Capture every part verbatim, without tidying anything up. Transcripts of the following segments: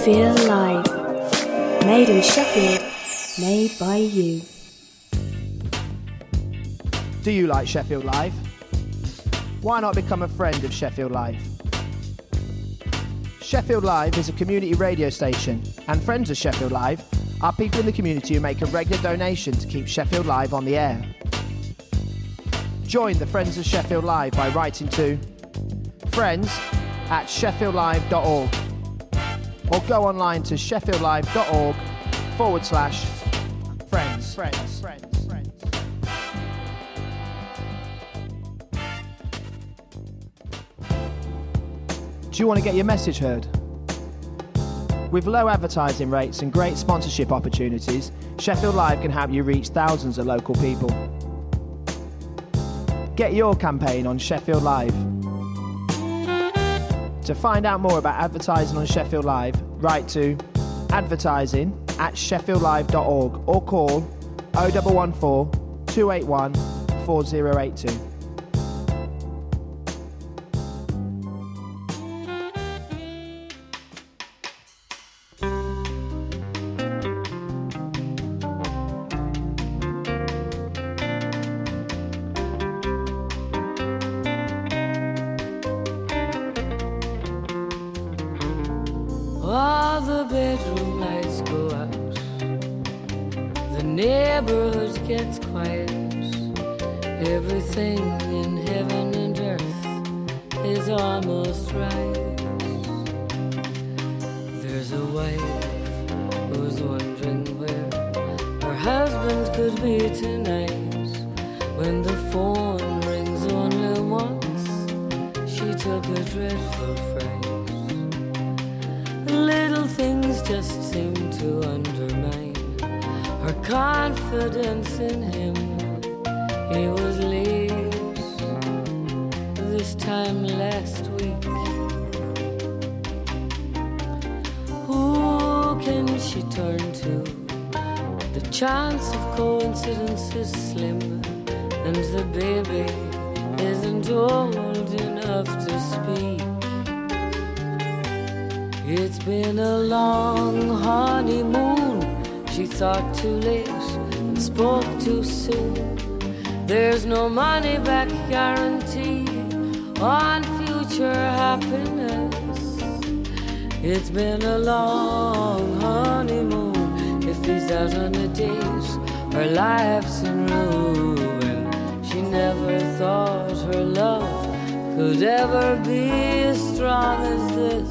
Sheffield Live. Made in Sheffield, made by you. Do you like Sheffield Live? Why not become a friend of Sheffield Live? Sheffield Live is a community radio station, and friends of Sheffield Live are people in the community who make a regular donation to keep Sheffield Live on the air. Join the Friends of Sheffield Live by writing to friends at sheffield live dot org or go online to sheffieldlive.org forward slash friends. Friends. Friends. Friends. Do you want to get your message heard? With low advertising rates and great sponsorship opportunities, Sheffield Live can help you reach thousands of local people. Get your campaign on Sheffield Live. To find out more about advertising on Sheffield Live, write to advertising at sheffield live dot org or call oh one one four, two eight one, four oh eight two. All the bedroom lights go out, the neighborhood gets quiet, everything in heaven and earth is almost right. There's a wife who's wondering where her husband could be tonight. When the phone rings only once, she took a dreadful fright. Little things just seem to undermine her confidence in him. He was late this time last week. Who can she turn to? The chance of coincidence is slim, and the baby isn't old enough to speak. It's been a long honeymoon. She thought too late and spoke too soon. There's no money back guarantee on future happiness. It's been a long honeymoon. If he's out on a date, her life's in ruin. She never thought her love could ever be as strong as this.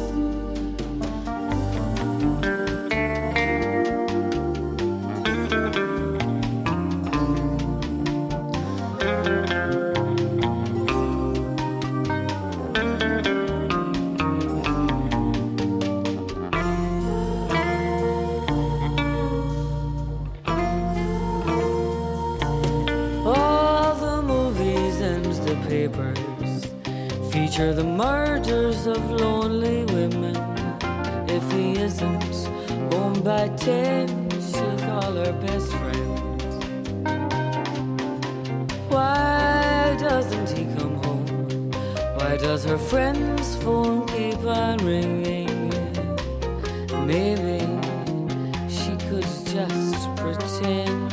Feature the murders of lonely women. If he isn't home by ten, she'll call her best friend. Why doesn't he come home? Why does her friend's phone keep on ringing? Maybe she could just pretend.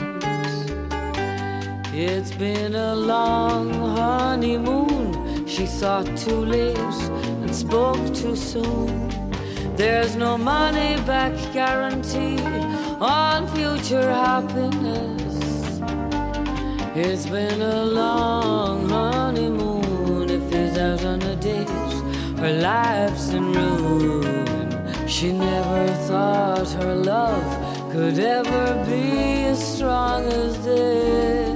It's been a long honeymoon. She thought too late and spoke too soon. There's no money back guarantee on future happiness. It's been a long honeymoon. If he's out on a date, her life's in ruin. She never thought her love could ever be as strong as this.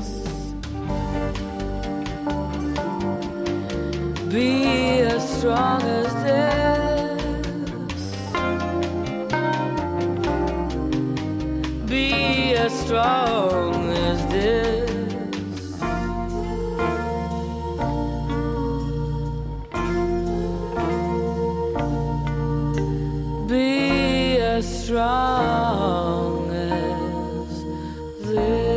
Be as strong as this. Be as strong as this. Be as strong as this.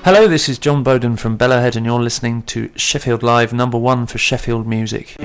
Hello, this is John Bowden from Bellowhead and you're listening to Sheffield Live, number one for Sheffield music.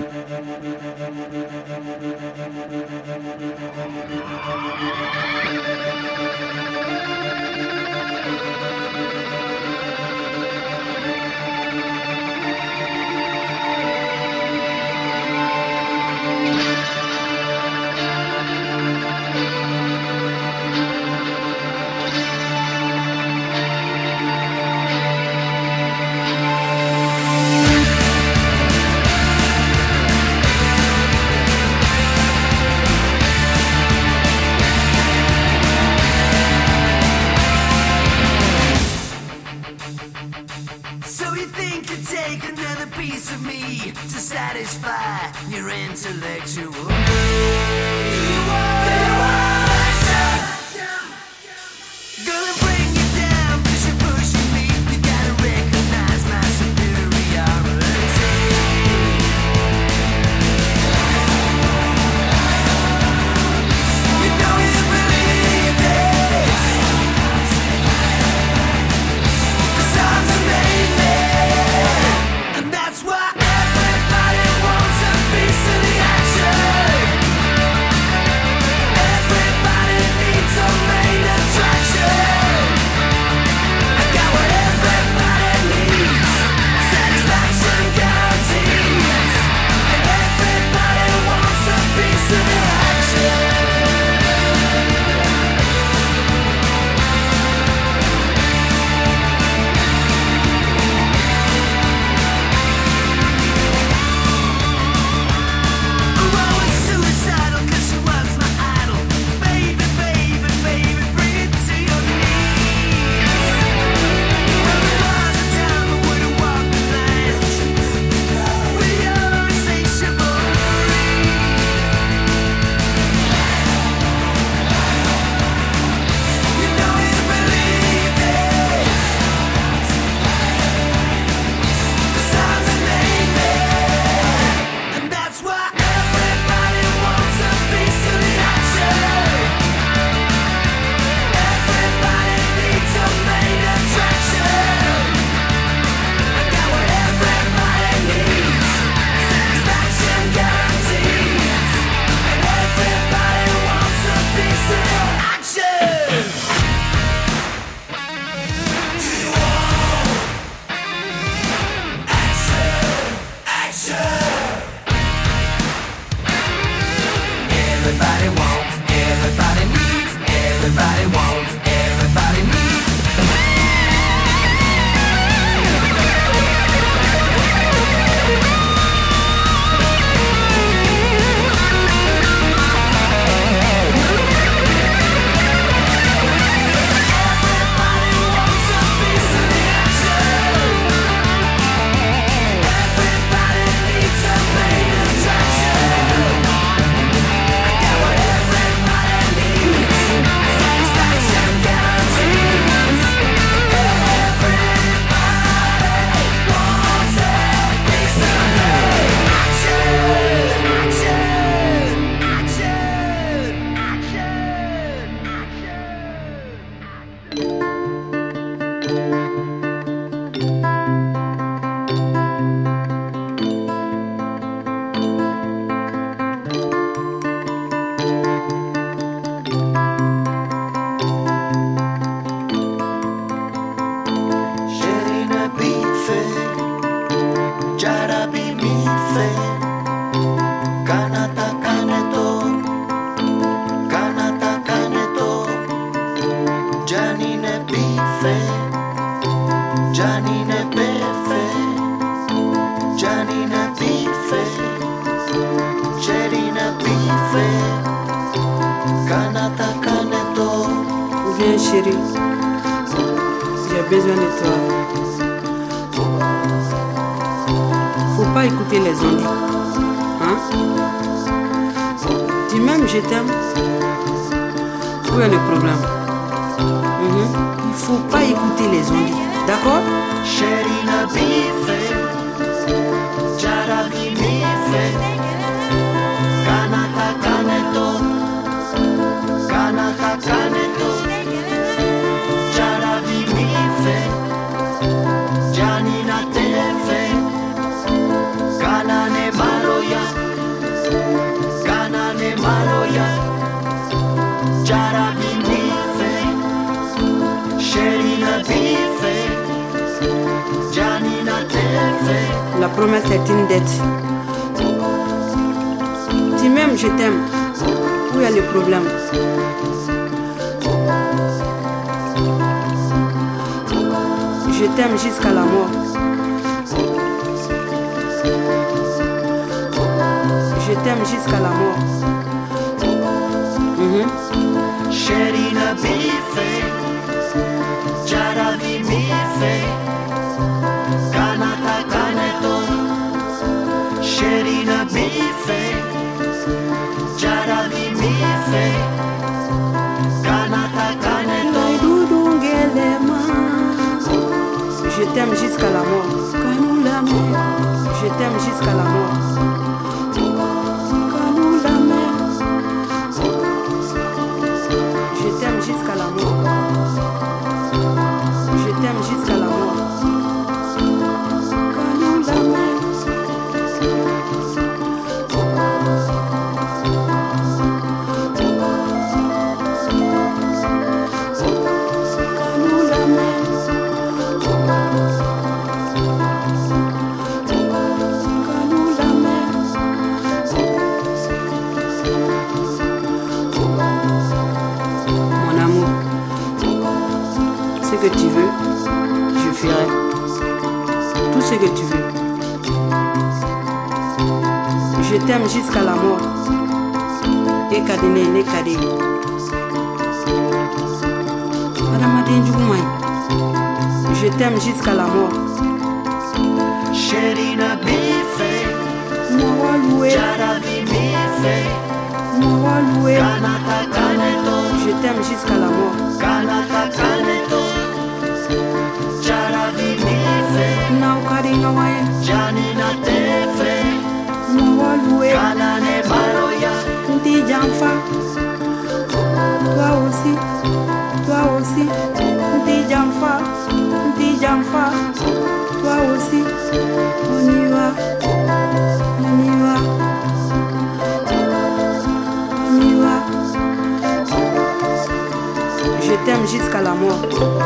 Chérie, j'ai besoin de toi. Faut pas écouter les ondes. Hein? Dis même je t'aime. Où est le problème? Mm-hmm. Il faut pas écouter les ondes. D'accord? Chérie, na bife, jarabi bife, kanata kaneto, kanata kaneto. Jarabi bife, fait. La promesse est une dette. Tu m'aimes, je t'aime. Où est le problème? Je t'aime jusqu'à la mort. Je t'aime jusqu'à la mort. Mm-hmm. Sherina bife, Jarabi mife, Kanata kaneto. Sherina bife, Jarabi mife, Kanata kaneto. Je t'aime jusqu'à la mort. Je t'aime jusqu'à la mort. Je t'aime jusqu'à la mort. Je t'aime jusqu'à la mort. Que tu veux, je ferai tout ce que tu veux. Je t'aime jusqu'à la mort. Et kadene ne kade. Adamadin Djoumaï. Je t'aime jusqu'à la mort. Sherina bife, Moi loué, Jarabi mife, moi loué. Kanata kaneto. Je t'aime jusqu'à la mort. Kanata kaneto. Jarabi mife, Now kade ngawaye. Janina tefe, Moi loué. Kanane maroya. Ndi Jamfa. Toi aussi, toi aussi. Ndi Jamfa, Ndi Jamfa. Toi aussi. On y va, on y va. On y va. Je t'aime jusqu'à la mort.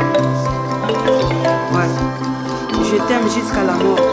Ouais. Je t'aime jusqu'à la mort.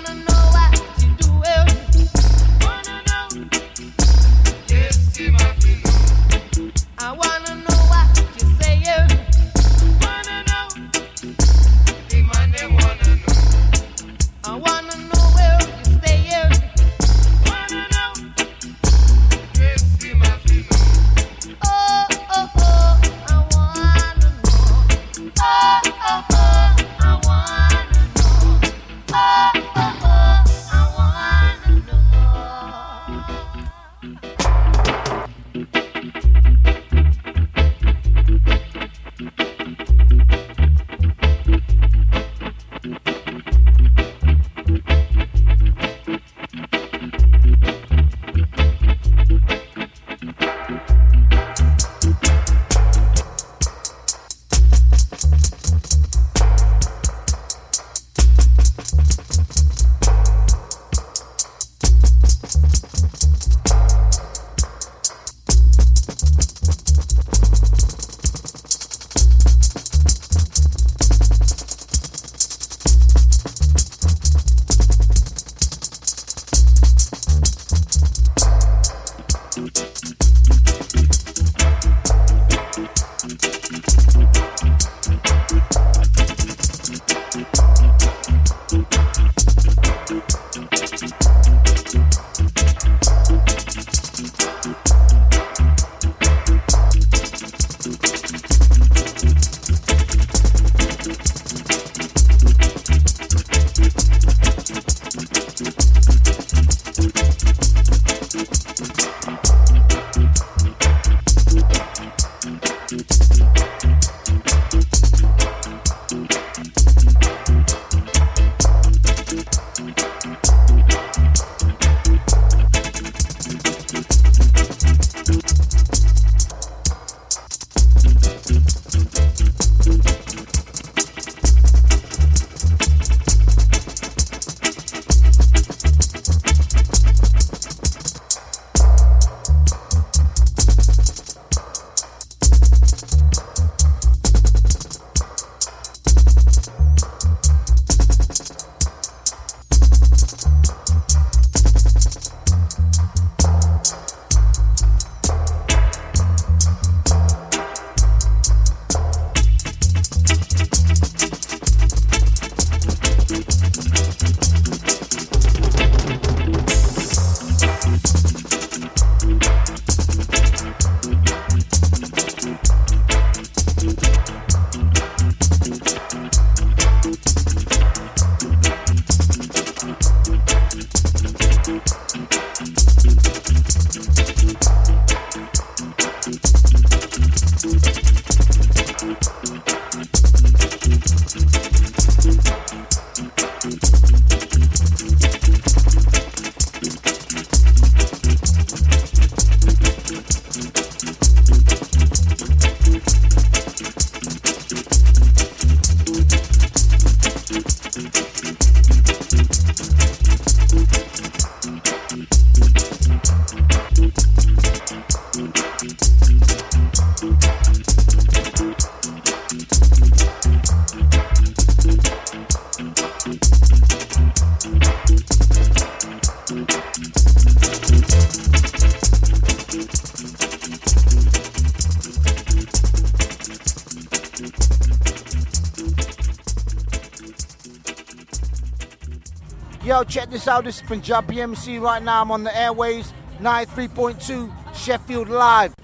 Yo, check this out. This is Punjabi M C. Right now I'm on the airwaves, ninety-three point two Sheffield Live.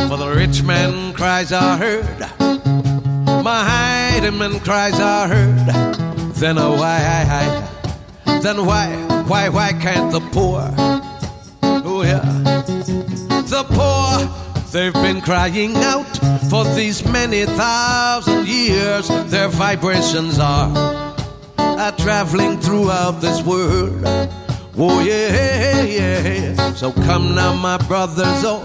For the rich man cries are heard, mighty man cries are heard. Then uh, why, then why, why, why can't the poor? Oh yeah, the poor, they've been crying out for these many thousand years. Their vibrations are, are traveling throughout this world. Oh yeah, yeah. So come now, my brothers all,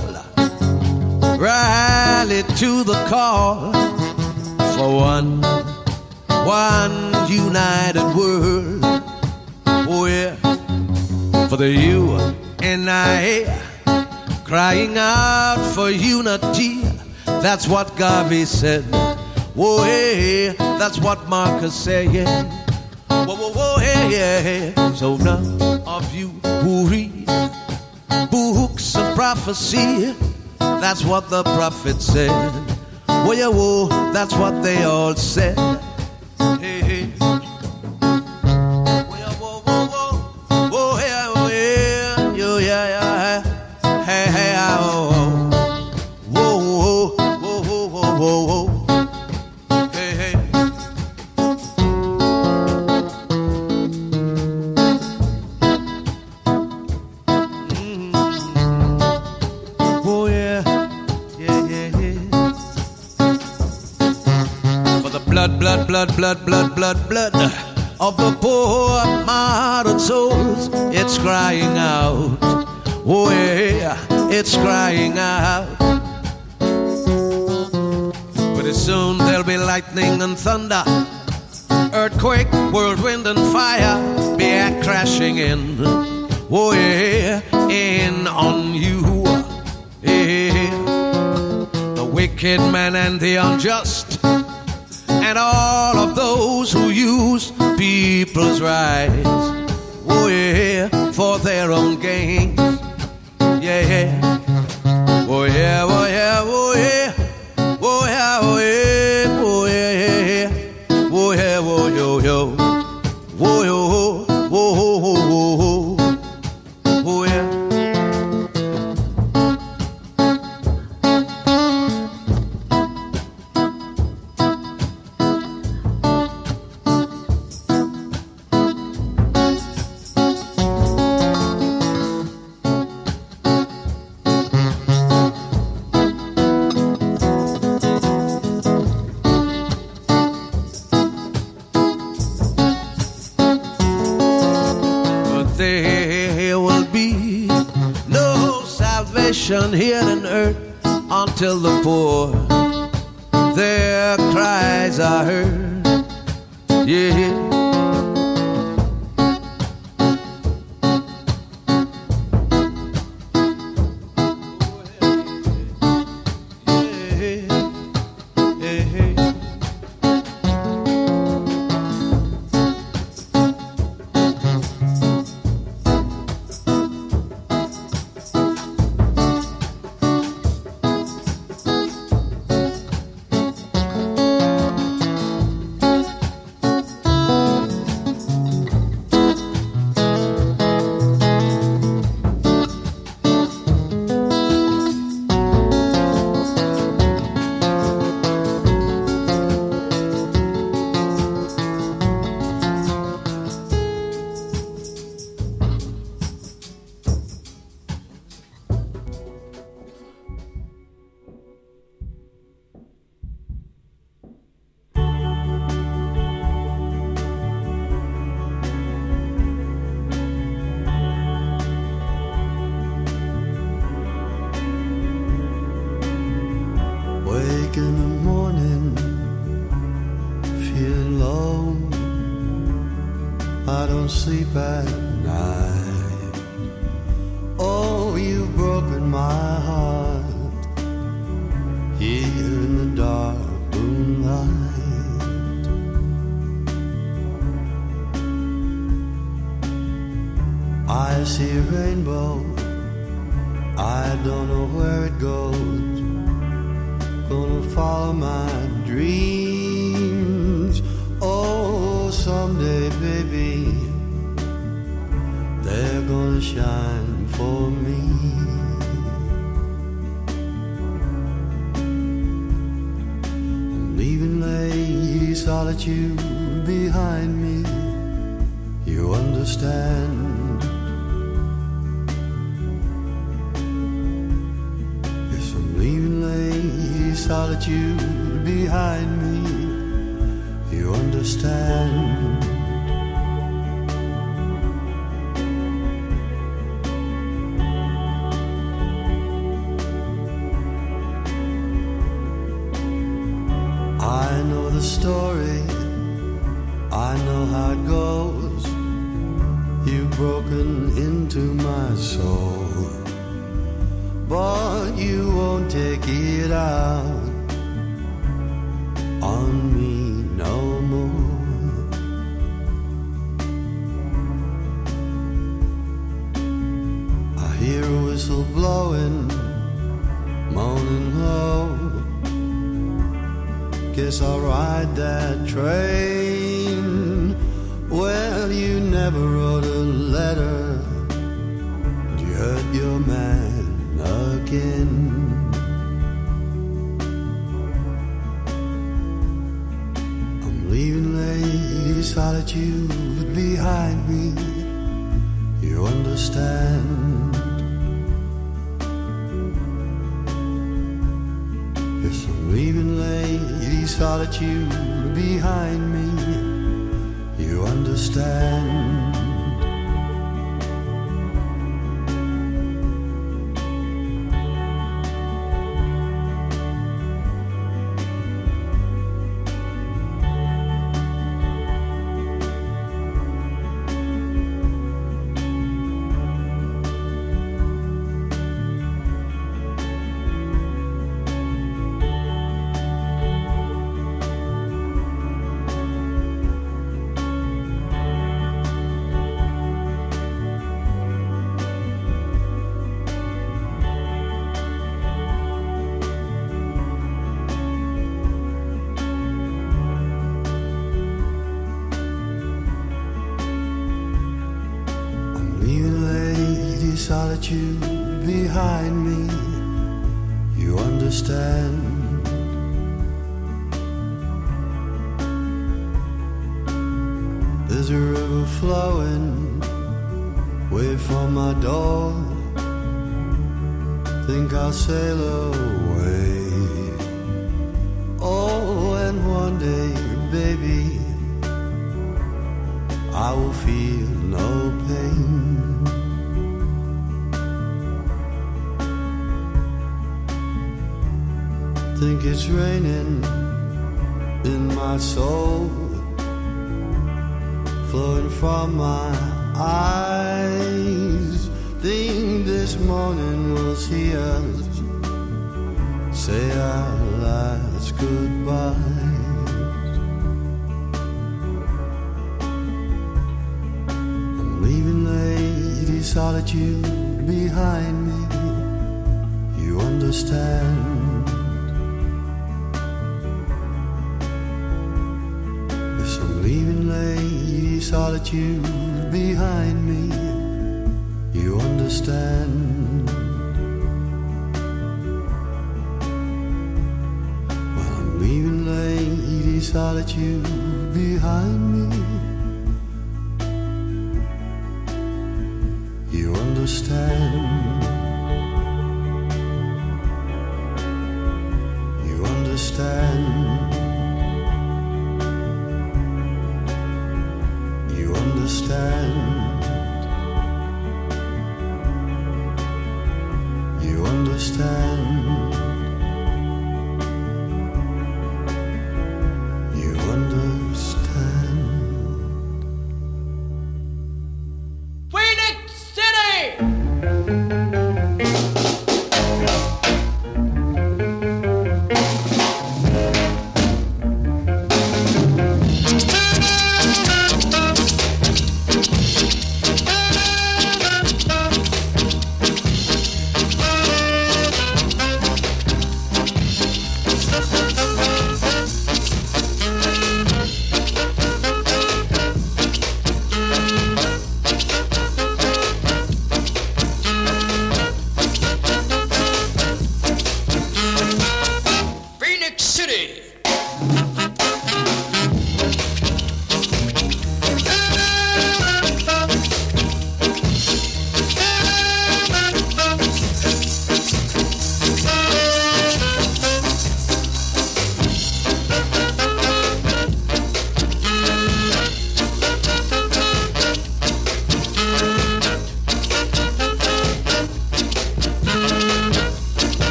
rally to the call for one, one united world. Oh yeah, for the you and I, crying out for unity. That's what Garvey said. Whoa, hey, that's what Marcus said. Yeah. Whoa, whoa, whoa, hey, yeah. So none of you who read books of prophecy, that's what the prophet said. Whoa, yeah, whoa, that's what they all said. Hey, hey. Whoa, yeah, whoa, whoa, whoa. Whoa, yeah, whoa, yeah, yo, yeah, yeah. Hey, hey, oh, oh. Whoa, whoa, whoa, whoa, whoa, whoa, whoa. Hey, hey. Mm-hmm. Oh, yeah, yeah, yeah, yeah. For the blood, blood, blood, blood, blood, blood, blood of the poor martyred souls, it's crying out. Oh yeah, it's crying out. Pretty soon there'll be lightning and thunder, earthquake, whirlwind and fire be a crashing in. Oh yeah, in on you. Yeah. The wicked man and the unjust, and all of those who use people's rights. Oh yeah, for their own gain. Yeah, yeah. Oh yeah, oh yeah, oh yeah. Oh yeah, oh yeah, oh yeah, yeah, yeah. Oh yeah, oh yo, yo. Oh yo, oh, oh, oh, oh, oh, oh yeah. Here on earth until the poor, their cries are heard. Yeah. solitude behind me, you understand. Yes, I'm leaving lady solitude behind me, you understand. I know the story, I know how it goes. You've broken into my soul, but you won't take it out on me no more. I hear a whistle blowing, moaning low. Guess I'll ride that train. Well, you never wrote a letter, you hurt your man again. I'm leaving lady solitude behind me, you understand. Yes, I'm leaving lady solitude behind me, you understand. Solitude behind me, you understand. There's a river flowing way from my door. Think I'll sail away. Oh, and one day, baby, I will feel no pain. Think it's raining in my soul, flowing from my eyes. Think this morning we'll see us say our last goodbyes. I'm leaving lady solitude behind me, you understand. Leaving lady solitude behind me, you understand. Well, I'm leaving lady solitude behind me, you understand. You understand. Understand. You understand. You understand. Phoenix City!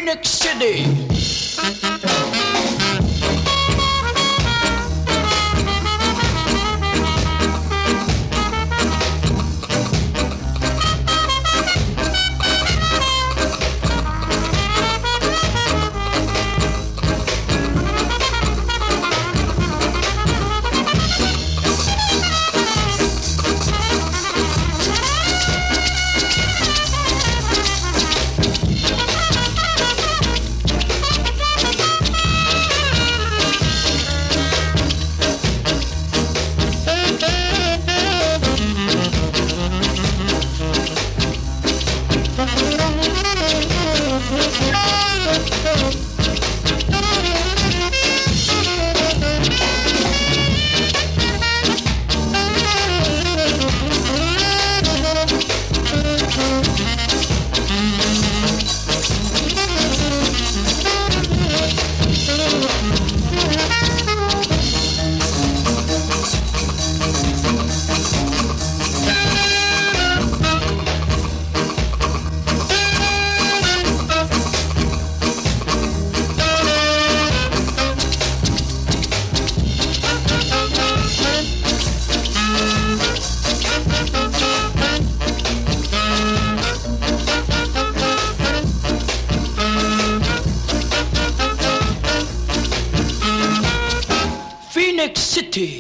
Phoenix City. Phoenix City.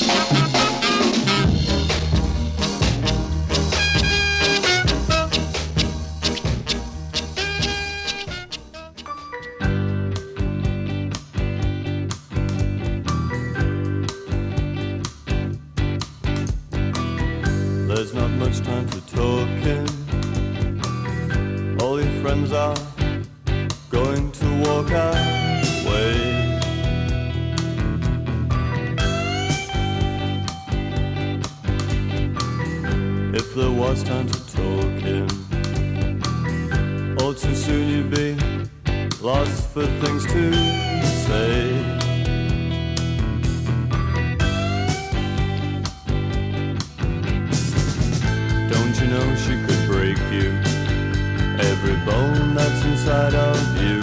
There's not much time for talking. All your friends are going to walk away. If there was time to talking, all too soon you'd be lost for things to say. Don't you know she could break you, every bone that's inside of you.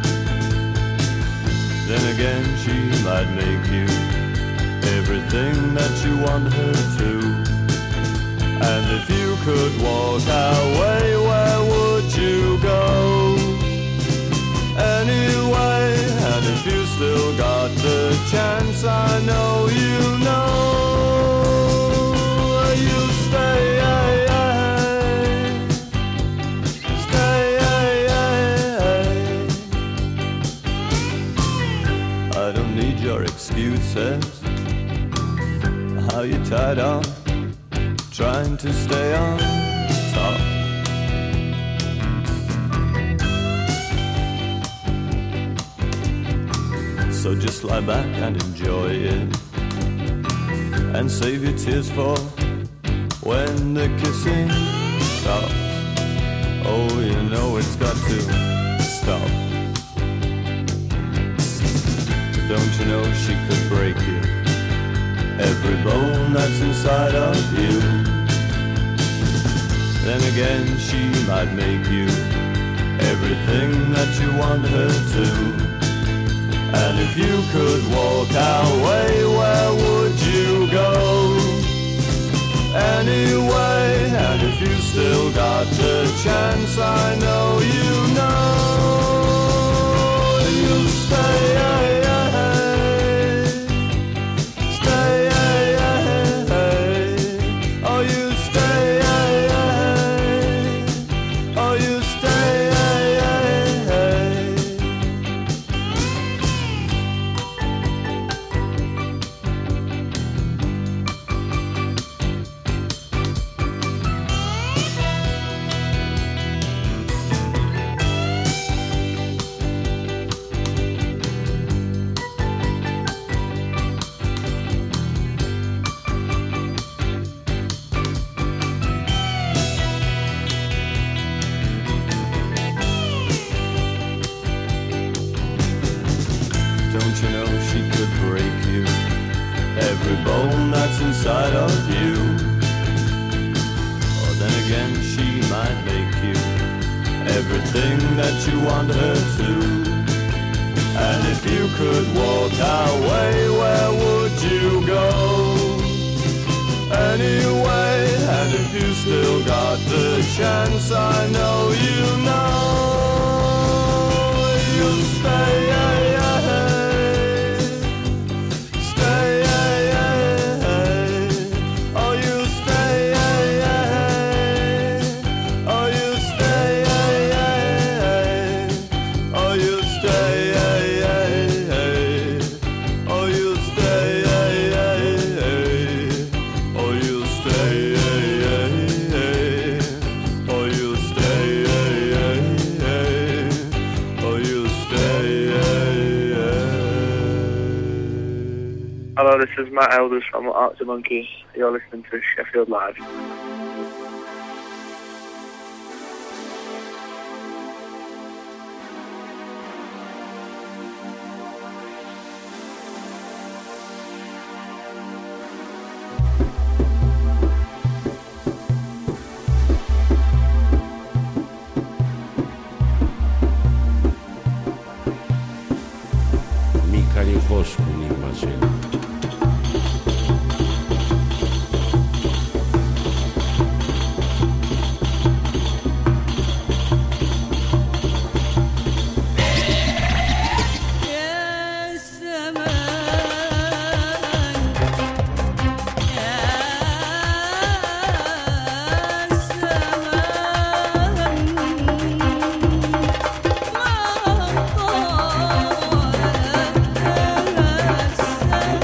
Then again she might make you everything that you want her to. And if you could walk away, where would you go? Anyway, and if you still got the chance, I know you know you'll stay, stay. I don't need your excuses, how you tied on, trying to stay on top. So just lie back and enjoy it, and save your tears for when the kissing stops. Oh, you know it's got to stop. Don't you know she could break you, every bone that's inside of you. Then again she might make you everything that you want her to. And if you could walk away, where would you go? Anyway, and if you still got the chance, I know you know you'll stay. Inside of you. Or then again she might make you everything everything that you want her to. And if you could walk away, where would you go? Anyway, and if you still got the chance, I know you know you'll stay, stay, oh you stay, oh you stay, oh you stay, oh you stay, oh you stay, oh you stay, oh you stay. Hello, this is Matt Elders from Arctic Monkey. You're listening to Sheffield Live. Μίκαρη Βόσκουνη μαζί. Oh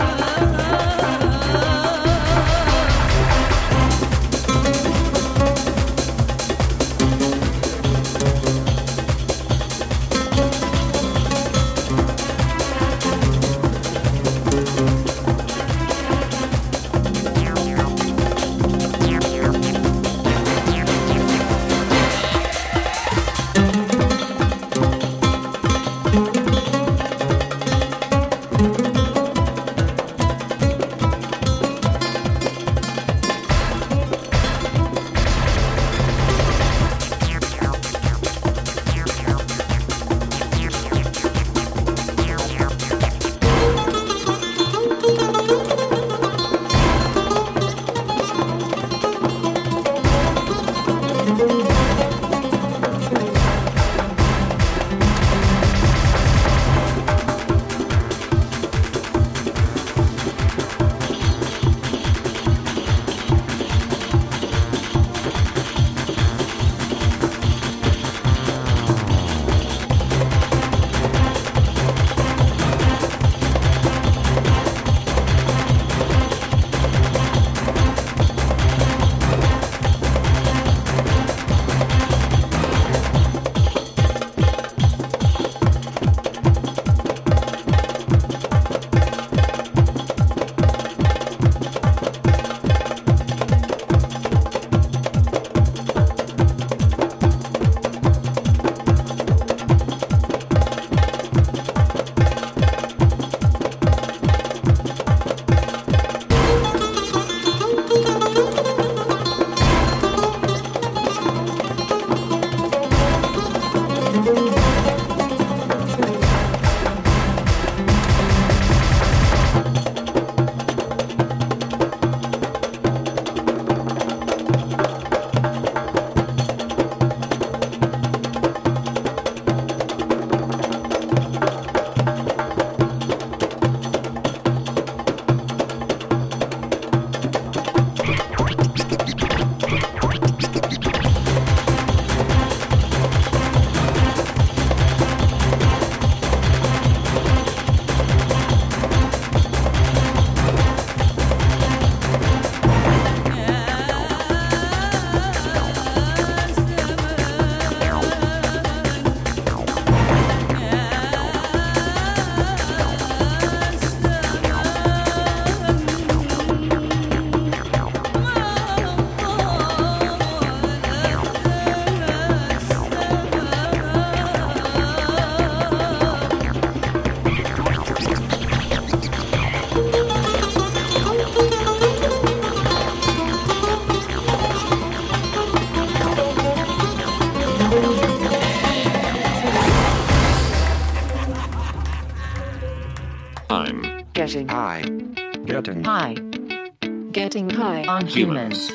Getting high. Getting high. Getting high on humans.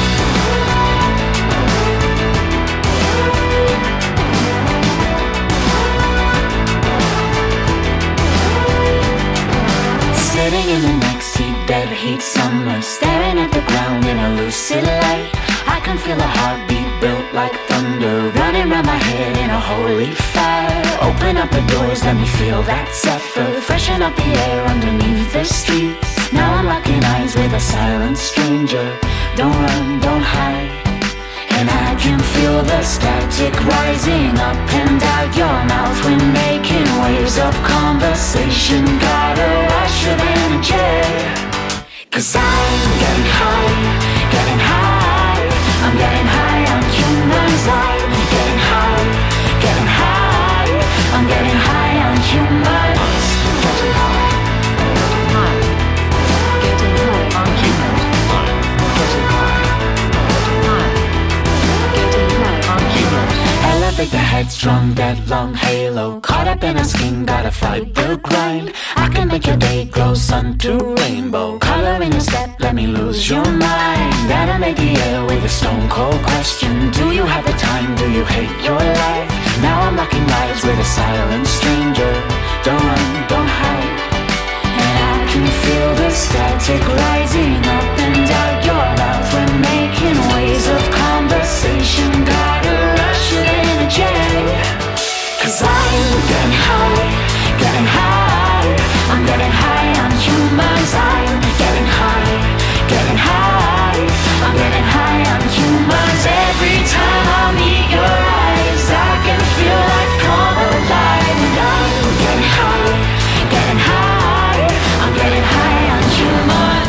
Sitting in the next heat, dead heat summer, staring at the ground in a lucid light. I can feel a heartbeat built like thunder, running round my head in a holy fire. Open up the doors, let me feel that zephyr, freshen up the air underneath the streets. Now I'm locking eyes with a silent stranger. Don't run, don't hide. And I can feel the static rising up and out your mouth. We're making waves of conversation. Got a rush of energy. Cause I'm getting high, getting high. I'm getting high on humans. I'm getting high, getting high. I'm getting high on humans. Getting high, getting high. Getting high on humans. Getting high, getting high. Getting high on humans. Elevate the headstrong, dead long halo. Caught up in a skin, gotta fight the grind. I can make your day glow, sun to rainbow. Color in your step, let me lose your mind. Animate the air with a stone cold question. Do you have the time, do you hate your life? Now I'm locking lives with a silent stranger. Don't run, don't hide. And I can feel the static rising up and out your mouth. We're making waves of conversation. Got a rush of energy. Cause I'm getting high, getting high. I'm getting high on humans. I'm getting high, getting high. I'm getting high on humans. Every time I meet your eyes, I can feel life come alive. And I'm getting high, getting high. I'm getting high on humans.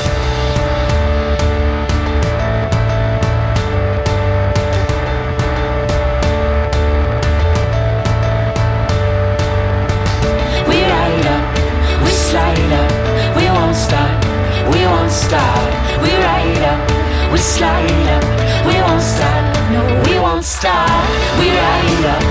We ride up, we slide up, we won't stop, we won't stop. We ride up, we slide up, we won't stop, no, we won't stop. We ride up.